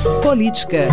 Política.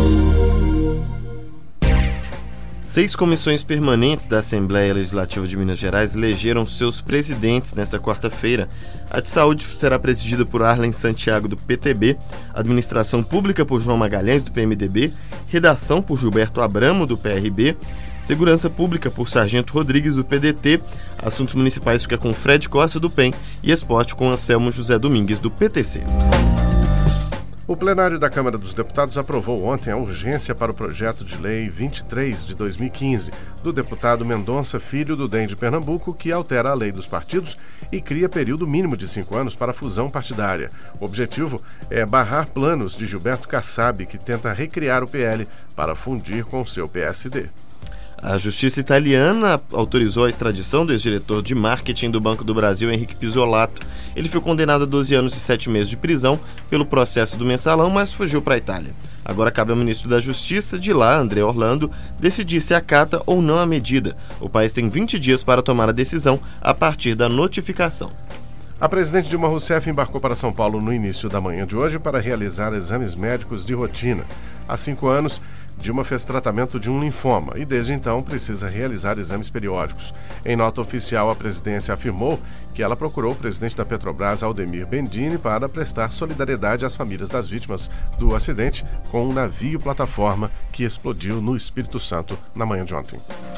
6 comissões permanentes da Assembleia Legislativa de Minas Gerais elegeram seus presidentes nesta quarta-feira. A de Saúde será presidida por Arlen Santiago, do PTB, Administração Pública por João Magalhães, do PMDB, Redação por Gilberto Abramo, do PRB, Segurança Pública por Sargento Rodrigues, do PDT, Assuntos Municipais fica com Fred Costa, do PEN, e Esporte com Anselmo José Domingues, do PTC. O plenário da Câmara dos Deputados aprovou ontem a urgência para o projeto de lei 23 de 2015, do deputado Mendonça Filho, do DEM de Pernambuco, que altera a lei dos partidos e cria período mínimo de 5 anos para a fusão partidária. O objetivo é barrar planos de Gilberto Kassab, que tenta recriar o PL para fundir com o seu PSD. A Justiça italiana autorizou a extradição do ex-diretor de marketing do Banco do Brasil, Henrique Pisolato. Ele foi condenado a 12 anos e 7 meses de prisão pelo processo do Mensalão, mas fugiu para a Itália. Agora cabe ao ministro da Justiça de lá, André Orlando, decidir se acata ou não a medida. O país tem 20 dias para tomar a decisão a partir da notificação. A presidente Dilma Rousseff embarcou para São Paulo no início da manhã de hoje para realizar exames médicos de rotina. Há 5 anos, Dilma fez tratamento de um linfoma e, desde então, precisa realizar exames periódicos. Em nota oficial, a presidência afirmou que ela procurou o presidente da Petrobras, Aldemir Bendini, para prestar solidariedade às famílias das vítimas do acidente com um navio-plataforma que explodiu no Espírito Santo na manhã de ontem.